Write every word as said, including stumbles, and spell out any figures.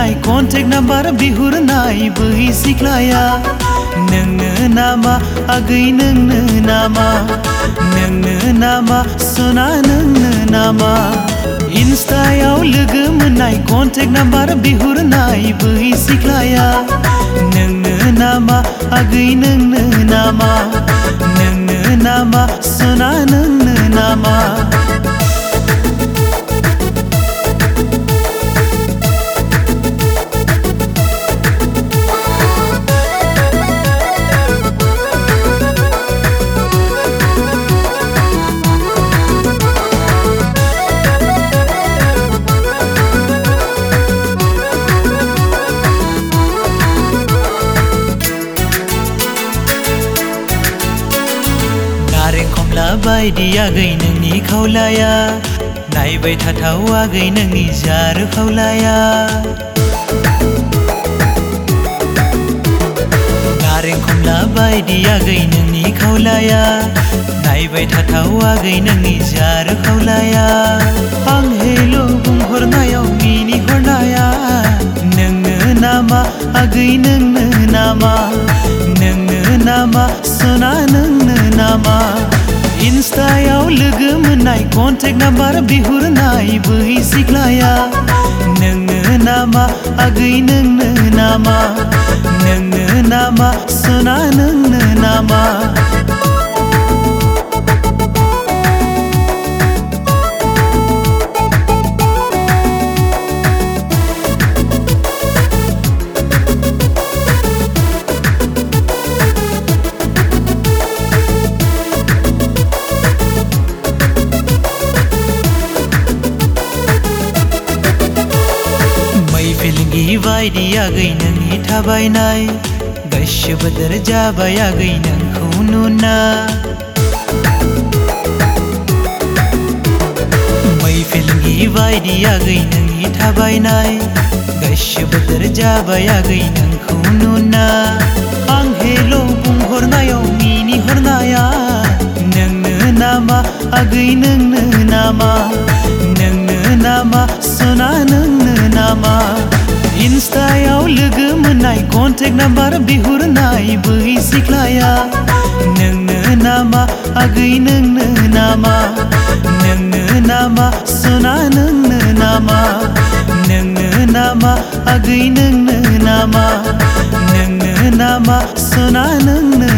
मोननाय contact number बिहरनाय बै सिख्लाया नोंनो नामा आगै नोंनो नामा नोंनो नामा सना नोंनो नामा इन्स्टायाव लोगो मोननाय कन्टेक्ट नाम्बार बिहरनाय बै सिख्लाया नोंनो नामा आगै नोंनो नामा नोंनो नामा सना नोंनो नामा नारें खमला बायदि आगै नोंनि खावलाया नायबाय थाथाव आगै नोंनि जार खावलाया नारें खमला बायदि आगै नोंनि खावलाया नायबाय थाथाव आगै नोंनि जार खावलाया आं हेल' बुंहरनायाव मिनिहरनाया नोंनो नामा आगै नोंनो नामा नोंनो नामा सना नोंनो नामा इन्स्टायाव लोगो मोननाय कन्टेक्ट नाम्बार बिहरनाय बै सिख्लाया नोंनो नामा आगै नोंनो नामा नोंनो नामा सना नोंनो नामा फिलिंगि बायदि आगै नोंनि थाबायनाय गोसो बोदोर जाबाय आगै नोंखौ नुना मै फिलिंगि बायदि आगै नोंनि थाबायनाय गोसो बोदोर जाबाय आगै नोंखौ नुना आं हेल' बुंहरनायाव मिनिहरनाया नोंनो नामा आगै नोंनो नामा नोंनो नामा सना नोंनो नामा इन्स्टायाव लोगो मोननाय कन्टेक्ट नाम्बार बिहरनाय बै सिख्लाया नोंनो नामा आगै नोंनो नामा नोंनो नामा सना नोंनो नामा नोंनो नामा आगै नोंनो नामा नोंनो नामा सना नोंनो